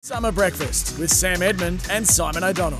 Summer Breakfast with Sam Edmund and Simon O'Donnell.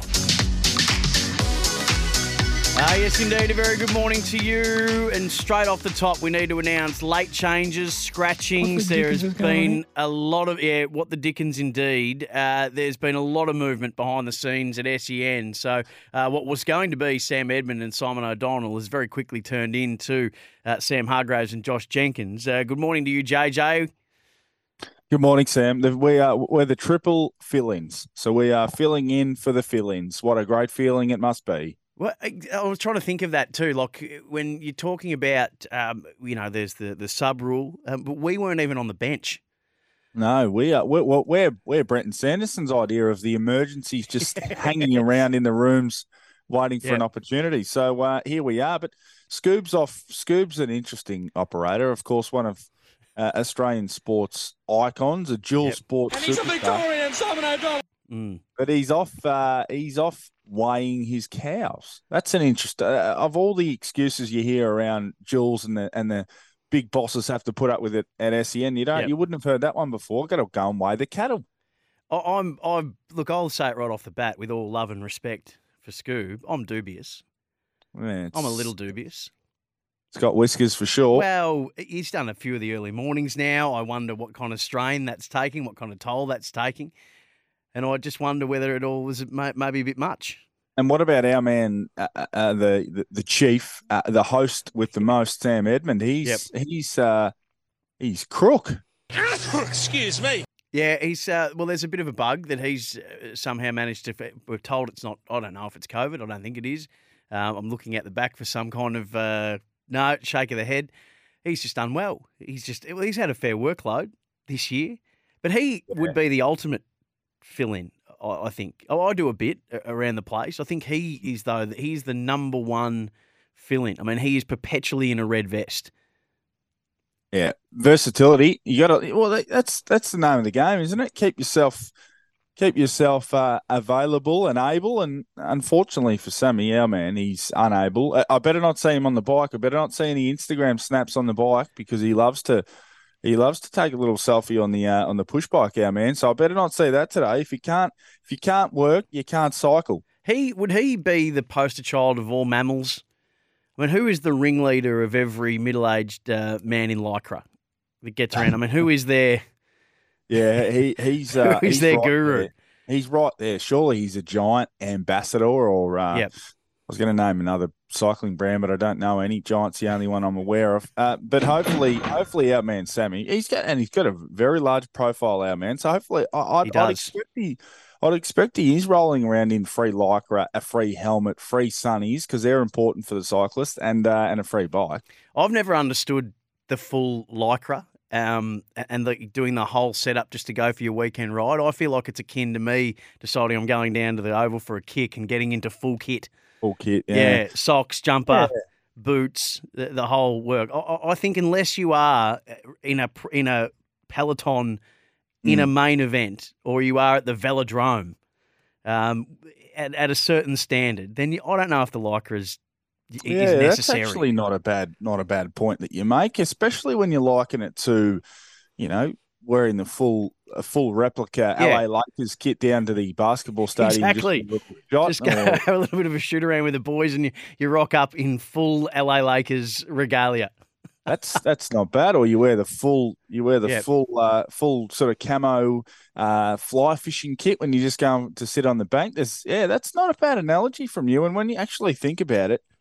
Yes, indeed. A very good morning to you. And straight off the top, we need to announce late changes, scratchings. There has been a lot of, what the Dickens indeed. There's been a lot of movement behind the scenes at SEN. So what was going to be Sam Edmund and Simon O'Donnell has very quickly turned into Sam Hargraves and Josh Jenkins. Good morning to you, JJ. Good morning, Sam. We're the triple fill-ins. So we are filling in for the fill-ins. What a great feeling it must be. Well, I was trying to think of that too. Like when you're talking about, there's the sub rule, but we weren't even on the bench. No, we're Brenton Sanderson's idea of the emergencies just hanging around in the rooms waiting for an opportunity. So here we are. But Scoob's off. Scoob's an interesting operator, of course, one of Australian sports icons, a dual sports And he's superstar. a Victorian, Simon O'Donnell. But he's off weighing his cows. That's an interest. Of all the excuses you hear around Jules and the big bosses have to put up with it at SEN, you wouldn't have heard that one before. Got to go and weigh the cattle. I'll say it right off the bat with all love and respect for Scoob. I'm dubious. I'm a little dubious. It's got whiskers for sure. Well, he's done a few of the early mornings now. I wonder what kind of strain that's taking, what kind of toll that's taking. And I just wonder whether it all was maybe a bit much. And what about our man, the chief, the host with the most, Sam Edmund? He's crook. Excuse me. Yeah, he's there's a bit of a bug that he's somehow managed to. We're told it's not. I don't know if it's COVID. I don't think it is. I'm looking at the back for some kind of shake of the head. He's just unwell. He's had a fair workload this year, but he would be the ultimate fill-in. I think. I do a bit around the place. I think he's the number one fill-in. I mean, he is perpetually in a red vest. Yeah, versatility. You got to. Well, that's the name of the game, isn't it? Keep yourself available and able. And unfortunately for Sammy, our man, he's unable. I better not see him on the bike. I better not see any Instagram snaps on the bike because he loves to take a little selfie on the push bike, our man. So I better not see that today. If you can't work, you can't cycle. Would he be the poster child of all mammals? I mean, who is the ringleader of every middle-aged man in Lycra that gets around? I mean, who is their... Yeah, he's their right guru. There. He's right there. Surely he's a giant ambassador or I was going to name another cycling brand, but I don't know any. Giant's the only one I'm aware of. But hopefully our man Sammy, he's got a very large profile, our man. So hopefully I'd expect he is rolling around in free Lycra, a free helmet, free sunnies, because they're important for the cyclist, and a free bike. I've never understood the full Lycra and doing the whole setup just to go for your weekend ride. I feel like it's akin to me deciding I'm going down to the Oval for a kick and getting into full kit. Full kit, yeah. Socks, jumper, boots, the whole work. I think unless you are in a peloton in a main event, or you are at the velodrome at a certain standard, then I don't know if the Lycra is necessary. That's actually not a bad point that you make, especially when you liken it to, wearing a full replica LA Lakers kit down to the basketball stadium. Exactly. Just go have a little bit of a shoot around with the boys, and you rock up in full LA Lakers regalia. That's not bad. Or you wear the full full sort of camo fly fishing kit when you just go to sit on the bank. That's not a bad analogy from you. And when you actually think about it,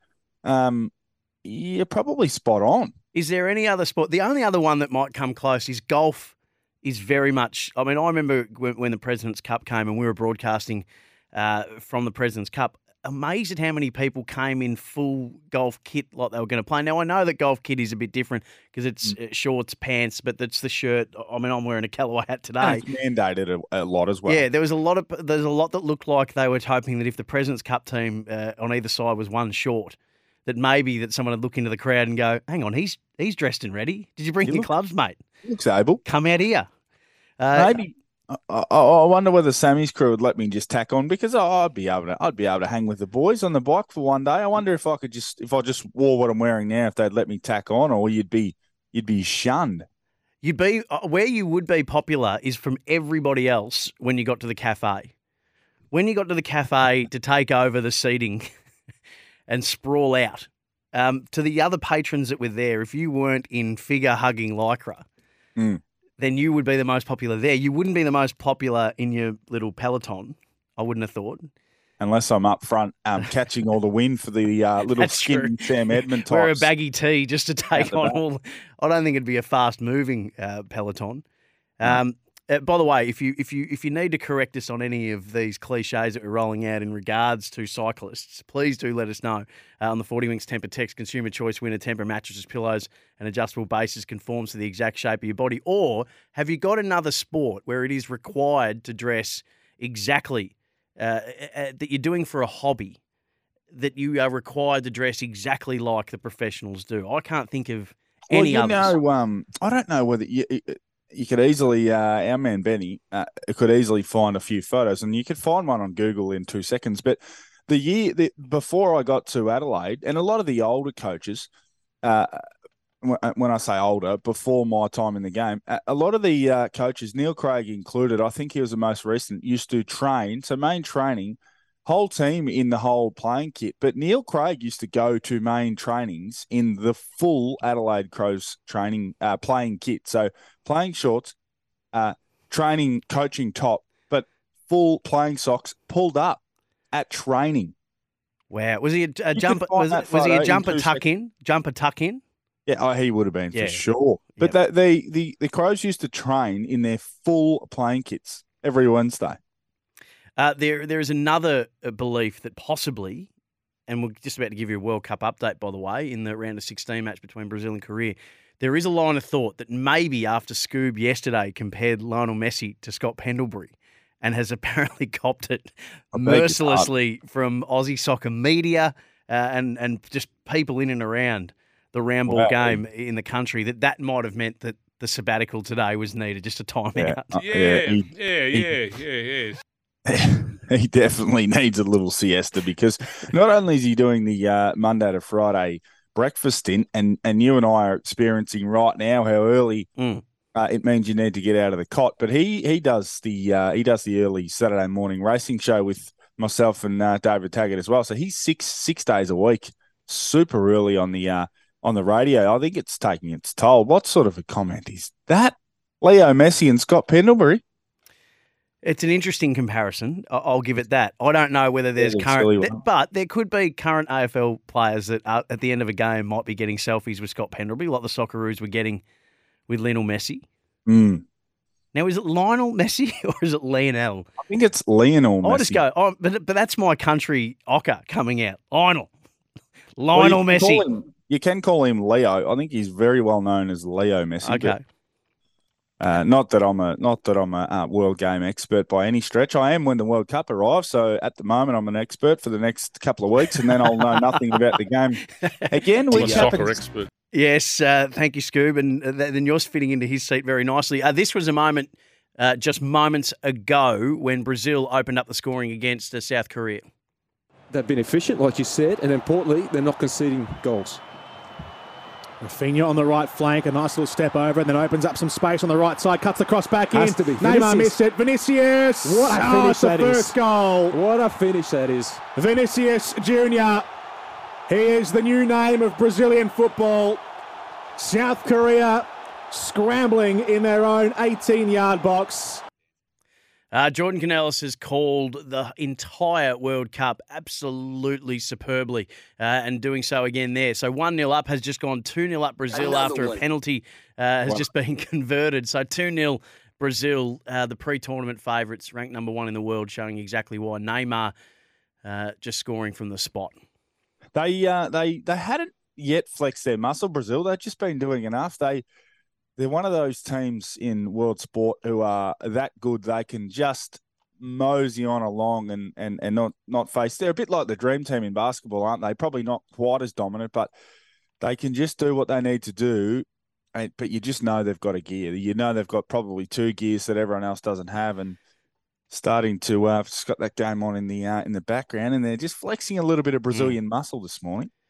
you're probably spot on. Is there any other sport? The only other one that might come close is golf. Is very much. I mean, I remember when the President's Cup came and we were broadcasting from the President's Cup. Amazed at how many people came in full golf kit like they were going to play. Now, I know that golf kit is a bit different because it's shorts, pants, but it's the shirt. I mean, I'm wearing a Callaway hat today. And it's mandated a lot as well. Yeah, there's a lot that looked like they were hoping that if the President's Cup team on either side was one short, that maybe that someone would look into the crowd and go, hang on, he's dressed and ready. Did you bring your clubs, mate? He looks able. Come out here. Maybe. I wonder whether Sammy's crew would let me just tack on, because I'd be able to hang with the boys on the bike for one day. I wonder if I just wore what I'm wearing now, if they'd let me tack on, or you'd be shunned. You'd be where you would be popular is from everybody else when you got to the cafe. When you got to the cafe to take over the seating and sprawl out, to the other patrons that were there, if you weren't in figure-hugging lycra, then you would be the most popular there. You wouldn't be the most popular in your little peloton, I wouldn't have thought. Unless I'm up front catching all the wind for the little skinny Sam Edmund types. Wear a baggy tee just to take on all. I don't think it'd be a fast-moving peloton. By the way, if you need to correct us on any of these cliches that we're rolling out in regards to cyclists, please do let us know on the 40 Winks Temper Text. Consumer choice winner Temper mattresses, pillows, and adjustable bases conforms to the exact shape of your body. Or have you got another sport where it is required to dress exactly that you're doing for a hobby, that you are required to dress exactly like the professionals do? I can't think of any others. I don't know whether you could easily, our man Benny could easily find a few photos, and you could find one on Google in 2 seconds. But before I got to Adelaide, and a lot of the older coaches, when I say older, before my time in the game, a lot of the coaches, Neil Craig included, I think he was the most recent, used to train. So main training, whole team in the whole playing kit. But Neil Craig used to go to main trainings in the full Adelaide Crows training playing kit. So playing shorts, training, coaching top, but full playing socks pulled up at training. Wow. Was he a jumper? Was he a jumper tuck in? Jumper tuck in? Yeah, he would have been for sure. But the Crows used to train in their full playing kits every Wednesday. There is another belief that possibly, and we're just about to give you a World Cup update, by the way, in the round of 16 match between Brazil and Korea. There is a line of thought that maybe after Scoob yesterday compared Lionel Messi to Scott Pendlebury and has apparently copped it mercilessly from Aussie soccer media and just people in and around the round-ball game in the country, that might have meant that the sabbatical today was needed, just a timeout. He definitely needs a little siesta, because not only is he doing the Monday to Friday breakfast stint, and you and I are experiencing right now how early it means you need to get out of the cot, but he does the early Saturday morning racing show with myself and David Taggart as well. So he's six days a week, super early on the radio. I think it's taking its toll. What sort of a comment is that? Leo Messi and Scott Pendlebury? It's an interesting comparison. I'll give it that. I don't know whether there's but there could be current AFL players that at the end of a game might be getting selfies with Scott Pendlebury, like the Socceroos were getting with Lionel Messi. Now, is it Lionel Messi or is it Lionel? I think it's Lionel Messi. I'll just go, but that's my country ocker coming out. Lionel Messi. You can call him Leo. I think he's very well known as Leo Messi. Okay. Not that I'm a world game expert by any stretch. I am when the World Cup arrives. So at the moment, I'm an expert for the next couple of weeks, and then I'll know nothing about the game again. Which soccer expert. Yes, thank you, Scoob, and then yours fitting into his seat very nicely. This was a moment just moments ago when Brazil opened up the scoring against South Korea. They've been efficient, like you said, and importantly, they're not conceding goals. Rafinha on the right flank, a nice little step over, and then opens up some space on the right side, cuts the cross back in. Neymar missed it. Vinicius! What a finish that is. First goal. What a finish that is. Vinicius Junior. He is the new name of Brazilian football. South Korea scrambling in their own 18-yard box. Jordan Canellis has called the entire World Cup absolutely superbly and doing so again there. So 1-0 up, has just gone 2-0 up Brazil after a penalty has just been converted. So 2-0 Brazil, the pre-tournament favourites, ranked number 1 in the world, showing exactly why. Neymar just scoring from the spot. They hadn't yet flexed their muscle, Brazil. They've just been doing enough. They're one of those teams in world sport who are that good they can just mosey on along and not face. They're a bit like the dream team in basketball, aren't they? Probably not quite as dominant, but they can just do what they need to do. But you just know they've got a gear. You know they've got probably 2 gears that everyone else doesn't have, and starting to just got that game on in the background, and they're just flexing a little bit of Brazilian muscle this morning.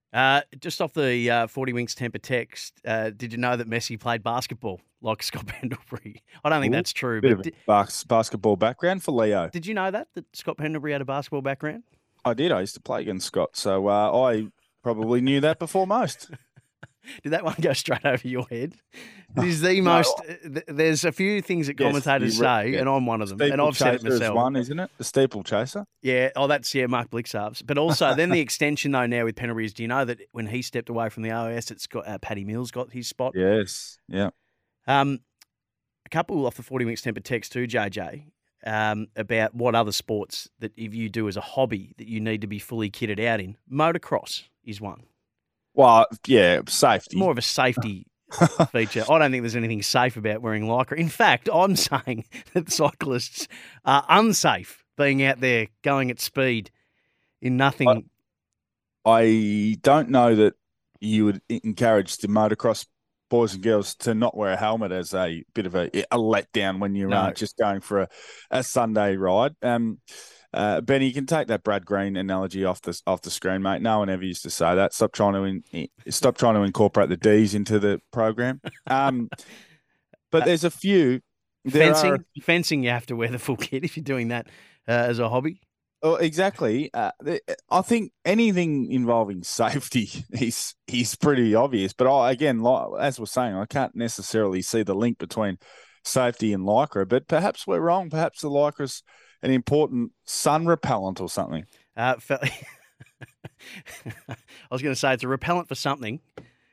Just off the 40 Winks Temper text, did you know that Messi played basketball like Scott Pendlebury? I don't think that's true. Bit But of a basketball background for Leo. did you know that Scott Pendlebury had a basketball background? I did. I used to play against Scott, so I probably knew that before most. Did that one go straight over your head? It is the most. There's a few things that commentators say, and I'm one of them, and I've said it myself. One, isn't it? The steeplechaser. Yeah. Oh, that's Mark Blixarves. But also, then the extension though now with Pendlebury is, do you know that when he stepped away from the OS, it's got Paddy Mills got his spot. Yes. Yeah. A couple off the 40 Winks Temper text too, JJ, about what other sports that if you do as a hobby that you need to be fully kitted out in. Motocross is one. Well, yeah, safety. More of a safety feature. I don't think there's anything safe about wearing lycra. In fact, I'm saying that cyclists are unsafe being out there going at speed in nothing. I don't know that you would encourage the motocross boys and girls to not wear a helmet as a bit of a letdown when you're just going for a Sunday ride. Benny, you can take that Brad Green analogy off the screen, mate. No one ever used to say that. Stop trying to incorporate the D's into the program. But there's a few. Fencing, you have to wear the full kit if you're doing that as a hobby. Oh, exactly. I think anything involving safety is pretty obvious. But again, as we're saying, I can't necessarily see the link between safety and lycra. But perhaps we're wrong. Perhaps the lycra's an important sun repellent or something. I was going to say it's a repellent for something.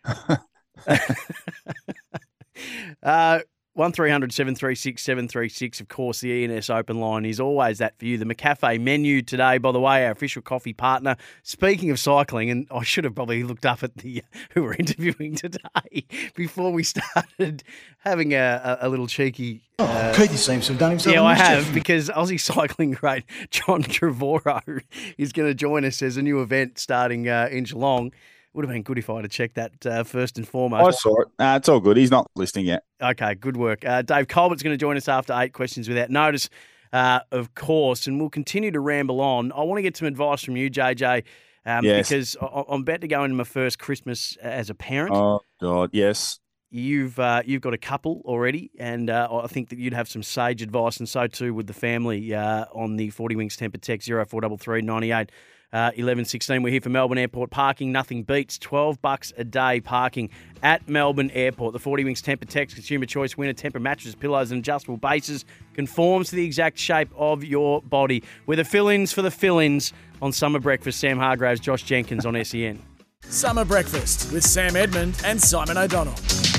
1300 736 736. Of course, the ENS open line is always that for you. The McCafe menu today, by the way, our official coffee partner. Speaking of cycling, and I should have probably looked up at the who we're interviewing today before we started having a little cheeky. Keithy seems to have done himself. Yeah, I have, because Aussie cycling great John Trevorrow is going to join us as a new event starting in Geelong. Would have been good if I had checked that first and foremost. I saw it. It's all good. He's not listening yet. Okay, good work. Dave Colbert's going to join us after 8 questions without notice, of course, and we'll continue to ramble on. I want to get some advice from you, JJ, yes. Because I'm about to go into my first Christmas as a parent. Oh, God, yes. You've got a couple already, and I think that you'd have some sage advice, and so too would the family on the 40 Winks Temper text 0433 98 1116. We're here for Melbourne Airport parking. Nothing beats $12 a day parking at Melbourne Airport. The 40 Winks Temper Text Consumer Choice winner. Temper mattresses, pillows and adjustable bases. Conforms to the exact shape of your body. We're the fill-ins for the fill-ins on Summer Breakfast. Sam Hargraves, Josh Jenkins on SEN. Summer Breakfast with Sam Edmund and Simon O'Donnell.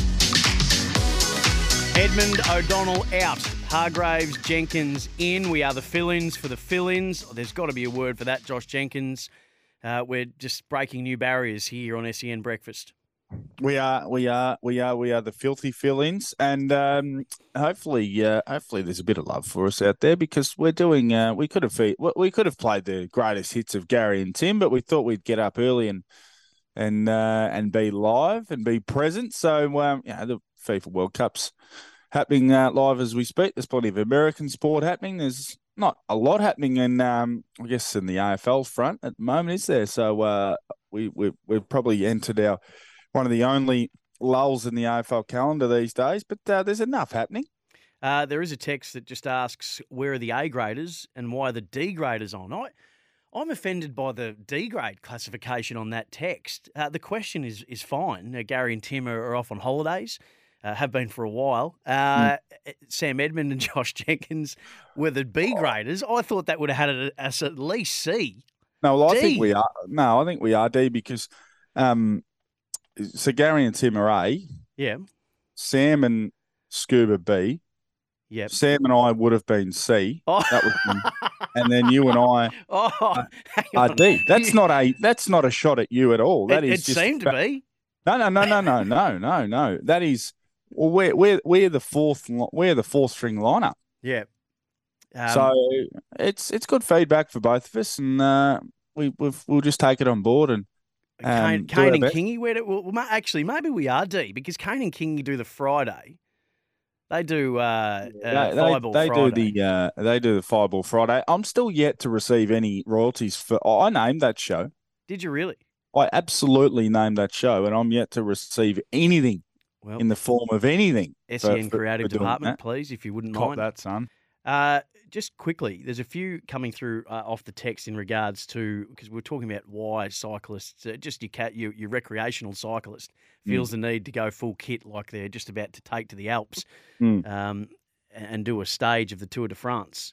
Edmund O'Donnell out. Hargraves, Jenkins in. We are the fill-ins for the fill-ins. There's got to be a word for that, Josh Jenkins. We're just breaking new barriers here on SEN Breakfast. We are the filthy fill-ins, and hopefully there's a bit of love for us out there, because we're doing. We could have played the greatest hits of Gary and Tim, but we thought we'd get up early and be live and be present. So the FIFA World Cup's happening live as we speak. There's plenty of American sport happening. There's not a lot happening in, I guess, in the AFL front at the moment, is there? So we've probably entered one of the only lulls in the AFL calendar these days, but there's enough happening. There is a text that just asks, where are the A graders and why are the D graders on? I'm offended by the D grade classification on that text. The question is fine. Gary and Tim are off on holidays. Have been for a while. Sam Edmund and Josh Jenkins were the B graders. I thought that would have had us at least C. No, well, I think we are. No, I think we are D, because so Gary and Tim are A. Yeah. Sam and Scuba B. Yep. Sam and I would have been C. Oh. That was and then you and I are D. That's not a shot at you at all. That is. It seemed to be. No. That is. Well, we're the fourth string lineup. Yeah. So it's good feedback for both of us, and we'll just take it on board and. Kane and Kingy, actually maybe we are D, because Kane and Kingy do the Friday. They do Fireball Friday. They do the Fireball Friday. I'm still yet to receive any royalties for. I named that show. Did you really? I absolutely named that show, and I'm yet to receive anything Well, in the form of anything. SEN Creative doing Department, that. please, if you wouldn't Cop mind. that, son. Just quickly, there's a few coming through off the text in regards to, because we're talking about why cyclists, just your recreational cyclist feels the need to go full kit like they're just about to take to the Alps and do a stage of the Tour de France.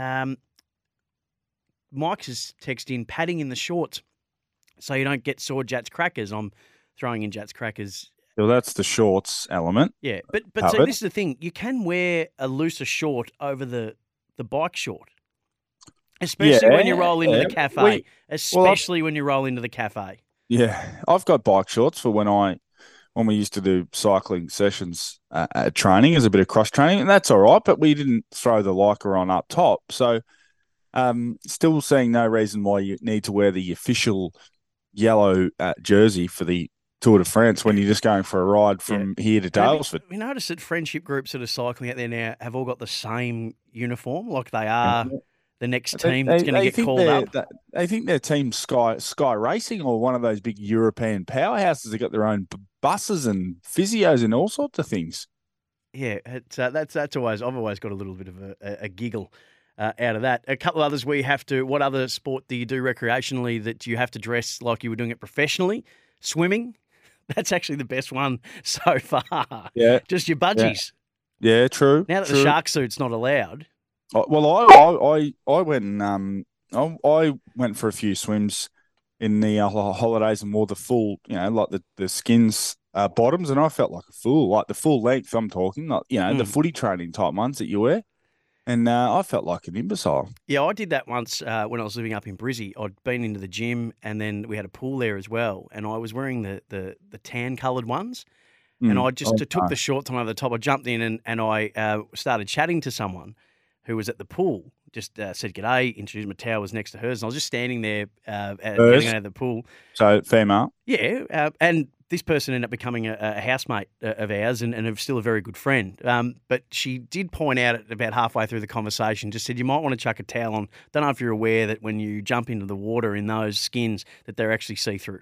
Mike has texted in padding in the shorts so you don't get sore Jats crackers. I'm throwing in Jats crackers. Well, that's the shorts element. Yeah, but see, this is the thing. You can wear a looser short over the bike short, especially when you roll into the cafe. When you roll into the cafe. Yeah, I've got bike shorts for when we used to do cycling sessions at training as a bit of cross training, and that's all right. But we didn't throw the Lycra on up top, so still seeing no reason why you need to wear the official yellow jersey for the Tour de France when you're just going for a ride from here to Daylesford. We notice that friendship groups that are cycling out there now have all got the same uniform, like they are the next team that's going to get called up. They think their team's Sky Racing or one of those big European powerhouses. They've got their own buses and physios and all sorts of things. Yeah, that's always. I've always got a little bit of a giggle out of that. A couple of others we have to. What other sport do you do recreationally that you have to dress like you were doing it professionally? Swimming. That's actually the best one so far. Yeah. Just your budgies. Yeah, true. Now that the shark suit's not allowed. Well, I went for a few swims in the holidays and wore the full, like the skins bottoms, and I felt like a fool, like the full length. I'm talking, like the footy training type ones that you wear. And I felt like an imbecile. Yeah, I did that once when I was living up in Brizzy. I'd been into the gym, and then we had a pool there as well. And I was wearing the tan-coloured ones. And I just took the shorts on over the top. I jumped in and I started chatting to someone who was at the pool. Just said g'day, introduced my towel was next to hers. And I was just standing there getting out of the pool. So, female? Yeah, and this person ended up becoming a housemate of ours and still a very good friend. But she did point out at about halfway through the conversation, just said, you might want to chuck a towel on. Don't know if you're aware that when you jump into the water in those skins that they're actually see-through.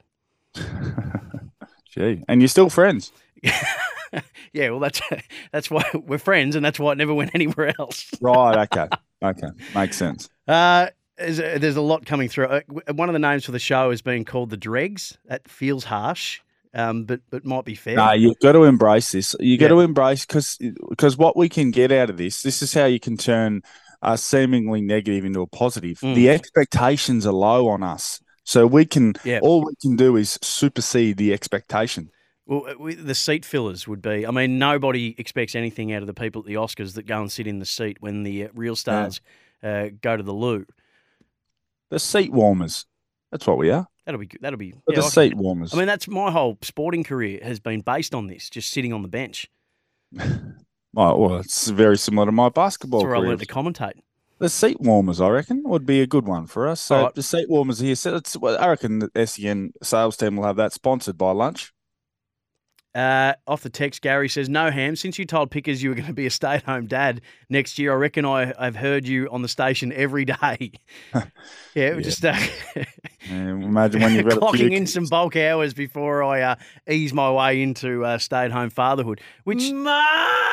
Gee, and you're still friends? Yeah, well, that's why we're friends, and that's why it never went anywhere else. Right, okay. Makes sense. There's a lot coming through. One of the names for the show is being called the Dregs. That feels harsh. But might be fair. No, you've got to embrace this. You got to embrace because what we can get out of this is how you can turn a seemingly negative into a positive. The expectations are low on us, so we can all we can do is supersede the expectation. Well, the seat fillers would be. I mean, nobody expects anything out of the people at the Oscars that go and sit in the seat when the real stars go to the loo. The seat warmers. That's what we are. That'll be the seat warmers. I mean, that's my whole sporting career has been based on this, just sitting on the bench. Well, it's very similar to my basketball career. That's where I learned to commentate. The seat warmers, I reckon, would be a good one for us. So right. The seat warmers here. So I reckon the SEN sales team will have that sponsored by lunch. Off the text, Gary says, no, Ham, since you told Pickers you were going to be a stay-at-home dad next year, I reckon I've heard you on the station every day. Just imagine when you've got clocking in some bulk hours before I ease my way into stay-at-home fatherhood. Which, mate,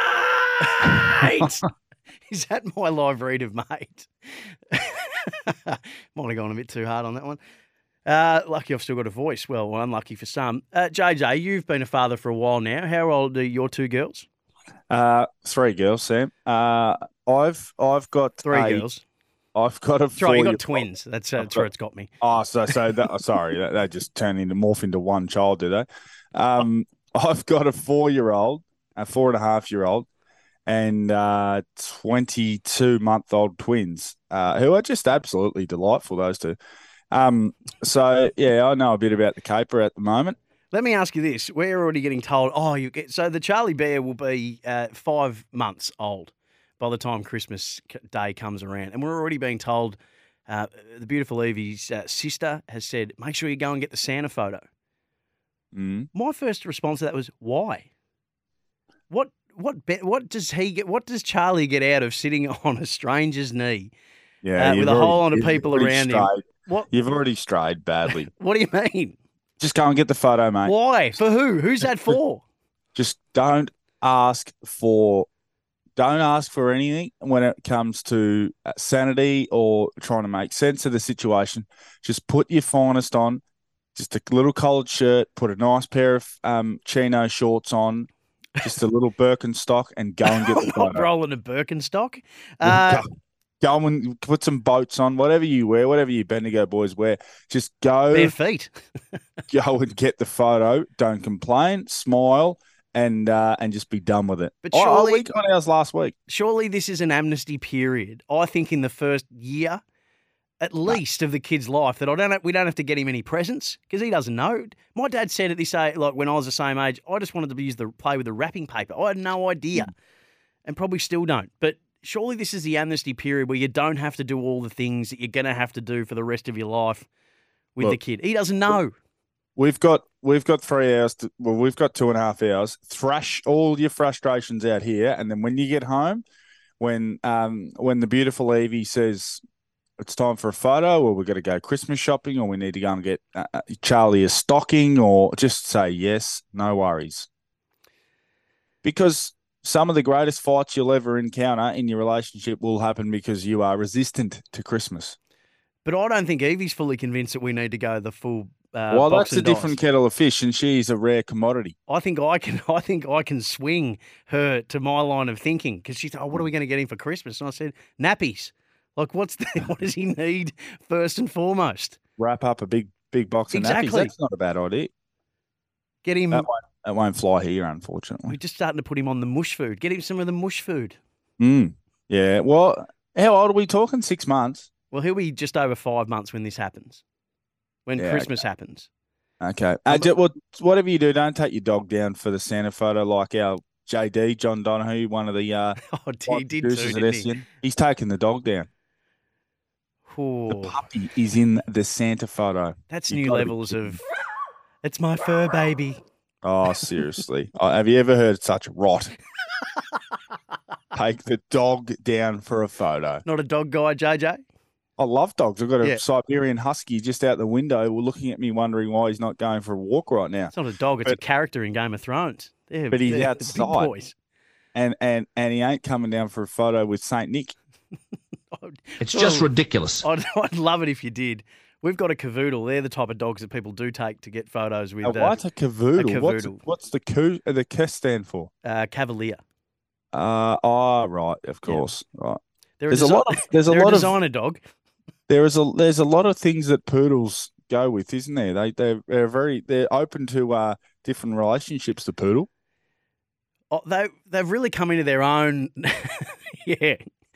is that my live read of mate? Might have gone a bit too hard on that one. Lucky I've still got a voice. Well, unlucky for some. JJ, you've been a father for a while now. How old are your two girls? 3 girls, Sam. I've got 3 girls. I've got a 4. You got twins. That's where it's got me. Oh, so that, sorry, they just morph into one child, do they? I've got a 4-year-old, a 4.5-year-old, and 22-month-old twins, who are just absolutely delightful. Those two. So I know a bit about the caper at the moment. Let me ask you this. We're already getting told, so the Charlie Bear will be 5 months old by the time Christmas Day comes around. And we're already being told, the beautiful Evie's sister has said, make sure you go and get the Santa photo. My first response to that was, why? What does he get? What does Charlie get out of sitting on a stranger's knee with a whole lot of people around him? What? You've already strayed badly. What do you mean? Just go and get the photo, mate. Why? For who? Who's that for? Just don't ask for anything when it comes to sanity or trying to make sense of the situation. Just put your finest on, just a little collared shirt, put a nice pair of chino shorts on, just a little Birkenstock, and go and get the photo. I'm not rolling a Birkenstock. Go and put some boats on, whatever you wear, whatever you Bendigo boys wear. Just go. Bare feet. Go and get the photo. Don't complain. Smile. And just be done with it. But surely, we got ours last week. Surely this is an amnesty period. I think in the first year, at least, of the kid's life, that we don't have to get him any presents because he doesn't know. My dad said at this age, like when I was the same age, I just wanted to play with the wrapping paper. I had no idea, and probably still don't. But surely this is the amnesty period where you don't have to do all the things that you're going to have to do for the rest of your life with the kid. He doesn't know. We've got 3 hours. We've got 2.5 hours. Thrash all your frustrations out here, and then when you get home, when the beautiful Evie says it's time for a photo, or we've got to go Christmas shopping, or we need to go and get Charlie a stocking, or just say yes, no worries. Because some of the greatest fights you'll ever encounter in your relationship will happen because you are resistant to Christmas. But I don't think Evie's fully convinced that we need to go the full. Well, that's a different kettle of fish, and she's a rare commodity. I think I can swing her to my line of thinking because she said, "Oh, what are we going to get him for Christmas?" And I said, "Nappies." Like, what does he need first and foremost? Wrap up a big box of nappies. That's not a bad idea. Get him. That won't fly here, unfortunately. We're just starting to put him on the mush food. Get him some of the mush food. Yeah. Well, how old are we talking? 6 months. Well, he'll be just over 5 months when this happens. When Christmas happens. Okay. Well, whatever you do, don't take your dog down for the Santa photo like our JD, John Donahue, one of the he did too, didn't he? He's taking the dog down. Ooh. The puppy is in the Santa photo. That's new levels of, it's my fur baby. Oh, seriously. Have you ever heard such rot? Take the dog down for a photo. Not a dog guy, JJ? I love dogs. I've got a Siberian Husky just out the window looking at me wondering why he's not going for a walk right now. It's not a dog. It's a character in Game of Thrones. But he's outside. Big boys. And he ain't coming down for a photo with St. Nick. It's just ridiculous. I'd love it if you did. We've got a cavoodle. They're the type of dogs that people do take to get photos with. What's a cavoodle? A cavoodle. What's the K stand for? Cavalier. Right, of course. Yeah. Right. There's a lot of designer dog. There's a lot of things that poodles go with, isn't there? They're open to different relationships. The poodle. Oh, they've really come into their own. Yeah.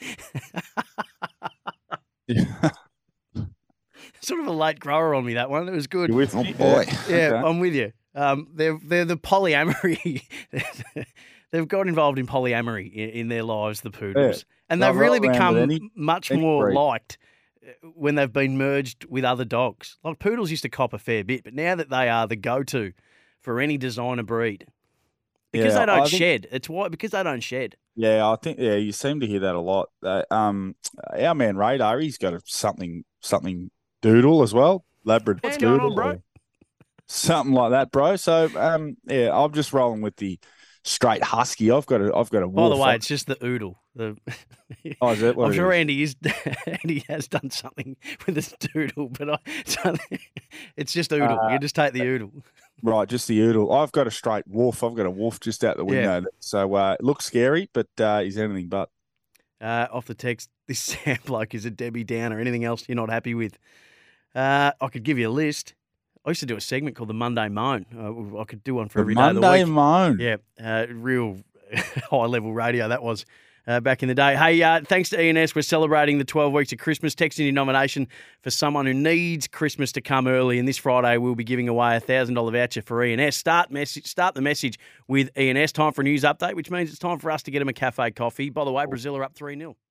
Sort of a late grower on me, that one. It was good. You're with me? Oh boy. Yeah, Okay. I'm with you. They're the polyamory. They've got involved in polyamory in their lives, the poodles, and they've really become much more breed. liked when they've been merged with other dogs. Like poodles used to cop a fair bit, but now that they are the go-to for any designer breed, because they don't shed. It's why because they don't shed. Yeah, I think you seem to hear that a lot. Our man Radar, he's got something doodle as well, Labrador doodle, bro. something like that, bro. So I'm just rolling with the straight husky. I've got a wolf. By the way, it's just the oodle. Is it? I'm sure Andy has done something with this doodle, but it's just oodle. You just take the oodle. Right, just the oodle. I've got a straight wolf. I've got a wolf just out the window. Yeah. So it looks scary, but he's anything but. Off the text, this Sam bloke is a Debbie Downer. Anything else you're not happy with? I could give you a list. I used to do a segment called the Monday Moan. I could do one for every day of the week. Monday Moan. Yeah, real high-level radio that was back in the day. Hey, thanks to ENS. We're celebrating the 12 weeks of Christmas. Text in your nomination for someone who needs Christmas to come early. And this Friday, we'll be giving away a $1,000 voucher for ENS. Start the message with ENS. Time for a news update, which means it's time for us to get them a cafe coffee. By the way, Brazil are up 3-0.